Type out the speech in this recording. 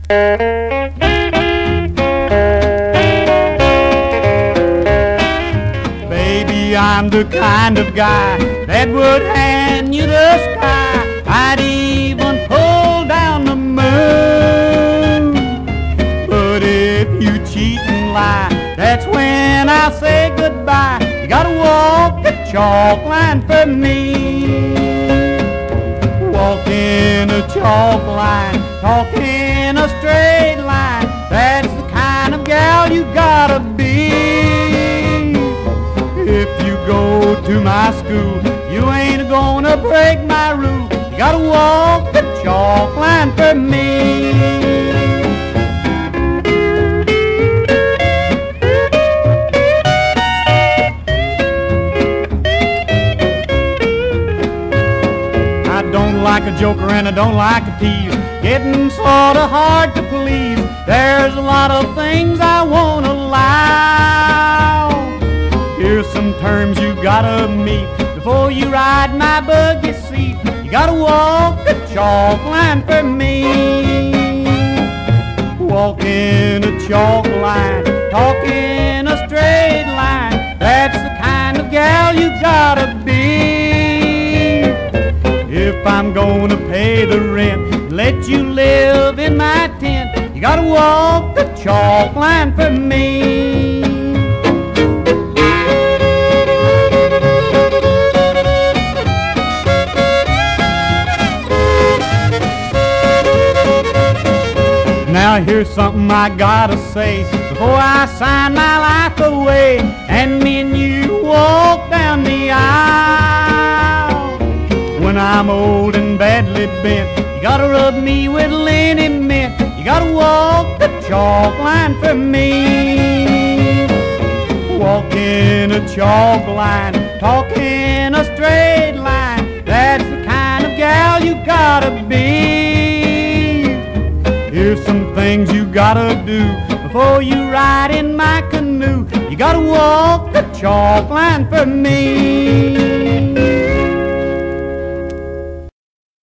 Baby, I'm the kind of guy that would hand you the sky. I'd even pull down the moon. But if you cheat and lie, that's when I say goodbye. You gotta walk the chalk line for me. Walking a chalk line, talking a straight line, that's the kind of gal you gotta be. If you go to my school, you ain't gonna break my rule. You gotta walk the chalk line for me. I don't like a joker and I don't like a tease, getting sort of hard to please. There's a lot of things I won't allow. Here's some terms you gotta meet before you ride my buggy seat. You gotta walk the chalk line for me. Walking a chalk line, talking a straight line, that's the kind of gal you gotta be. If I'm gonna pay the rent, let you live in my tent, you gotta walk the chalk line for me. Now here's something I gotta say before I sign my life away and me and you walk down the aisle. When I'm old and badly bent, you gotta rub me with linen mint. You gotta walk the chalk line for me. Walking a chalk line, talking a straight line, that's the kind of gal you gotta be. Here's some things you gotta do before you ride in my canoe. You gotta walk the chalk line for me.